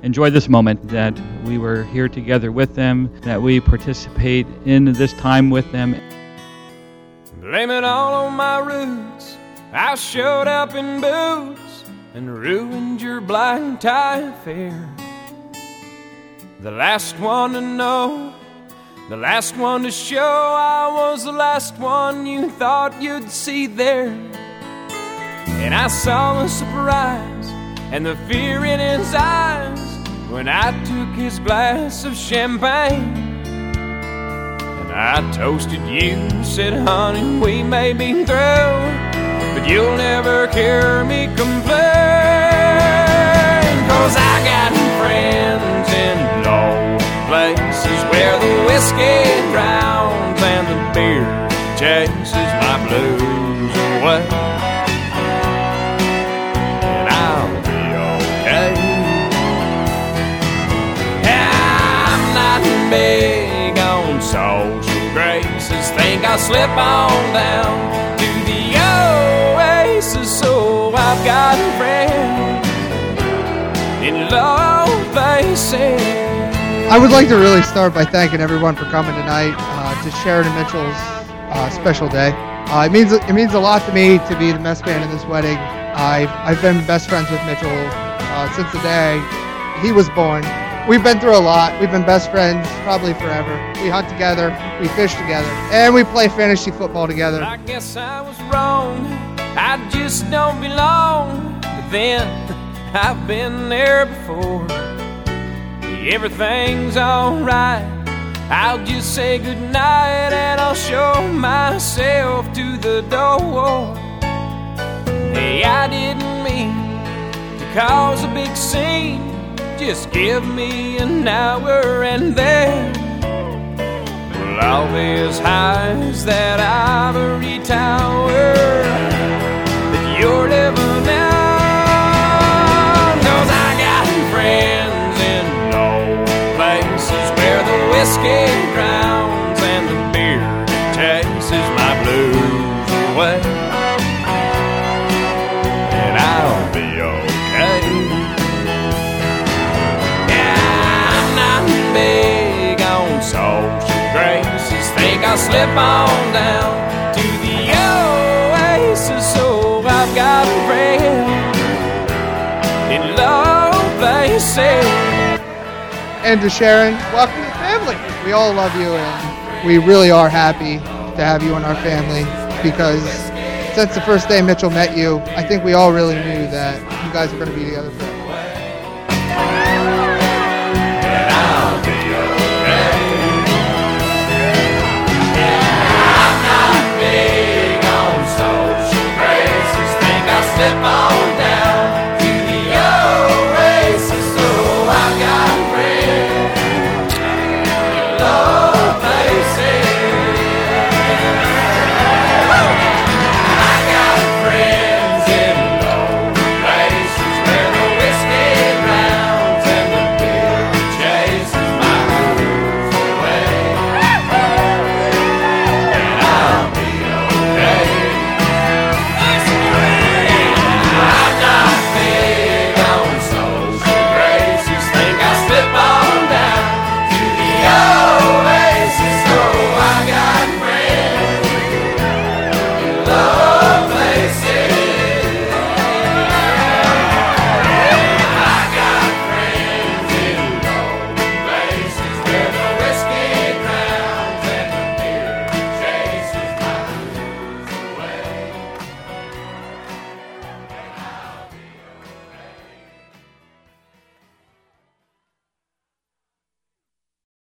enjoy this moment that we were here together with them, that we participate in this time with them. Blame it all on my roots. I showed up in boots and ruined your black tie affair. The last one to know, the last one to show, I was the last one you thought you'd see there. And I saw the surprise and the fear in his eyes when I took his glass of champagne. And I toasted you, said, honey, we may be through, but you'll never hear me complain. 'Cause I got friends in low places where the whiskey drowns and the beer chases my blues away. And I'll be okay. I'm not big on social graces. Think I'll slip on down to the oasis. So I've got friends in low places. I would like to really start by thanking everyone for coming tonight to Sheridan Mitchell's special day. It means a lot to me to be the mess band in this wedding. I've been best friends with Mitchell since the day he was born. We've been through a lot. We've been best friends probably forever. We hunt together, we fish together, and we play fantasy football together. I guess I was wrong. I just don't belong. But then I've been there before. Everything's alright. I'll just say goodnight and I'll show myself to the door. Hey, I didn't mean to cause a big scene. Just give me an hour and then we'll all be as high as that ivory tower that you're living on. 'Cause I got friends in low places where the whiskey drowns and the beer chases my blues away. And I'll be okay. Big on social graces. Think I'll slip on down to the oasis. So I've got a friend in low places. And to Sharon, welcome to the family. We all love you, and we really are happy to have you in our family, because since the first day Mitchell met you, I think we all really knew that you guys were going to be together forever. And I'll be